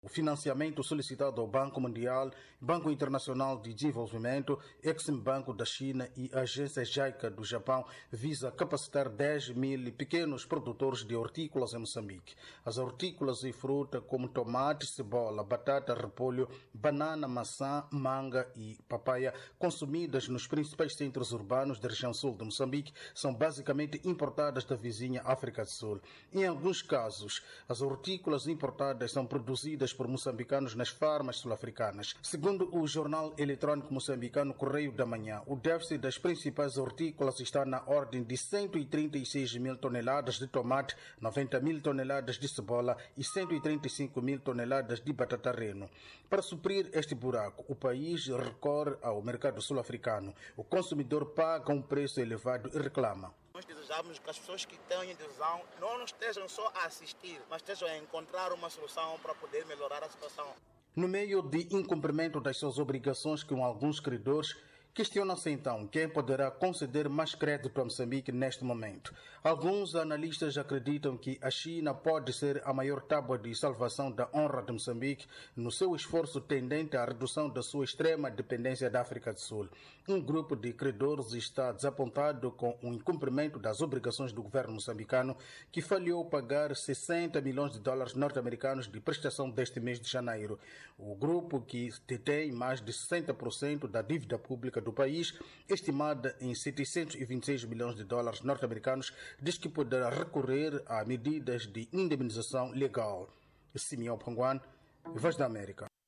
O financiamento solicitado ao Banco Mundial, Banco Internacional de Desenvolvimento, Exim Banco da China e a Agência JICA do Japão visa capacitar 10 mil pequenos produtores de hortícolas em Moçambique. As hortícolas e fruta como tomate, cebola, batata, repolho, banana, maçã, manga e papaya, consumidas nos principais centros urbanos da região sul de Moçambique, são basicamente importadas da vizinha África do Sul. Em alguns casos, as hortícolas importadas são produzidas por moçambicanos nas farmas sul-africanas. Segundo o jornal eletrônico moçambicano Correio da Manhã, o déficit das principais hortícolas está na ordem de 136 mil toneladas de tomate, 90 mil toneladas de cebola e 135 mil toneladas de batata reno. Para suprir este buraco, o país recorre ao mercado sul-africano. O consumidor paga um preço elevado e reclama. Nós desejamos que as pessoas que têm decisão não estejam só a assistir, mas estejam a encontrar uma solução para poder melhorar a situação. No meio de incumprimento das suas obrigações com alguns credores, questiona-se então quem poderá conceder mais crédito a Moçambique neste momento. Alguns analistas acreditam que a China pode ser a maior tábua de salvação da honra de Moçambique no seu esforço tendente à redução da sua extrema dependência da África do Sul. Um grupo de credores está desapontado com o incumprimento das obrigações do governo moçambicano, que falhou pagar 60 milhões de dólares norte-americanos de prestação deste mês de janeiro. O grupo, que detém mais de 60% da dívida pública do país, estimada em 726 milhões de dólares norte-americanos, diz que poderá recorrer a medidas de indemnização legal. Simeão Panguan, Voz da América.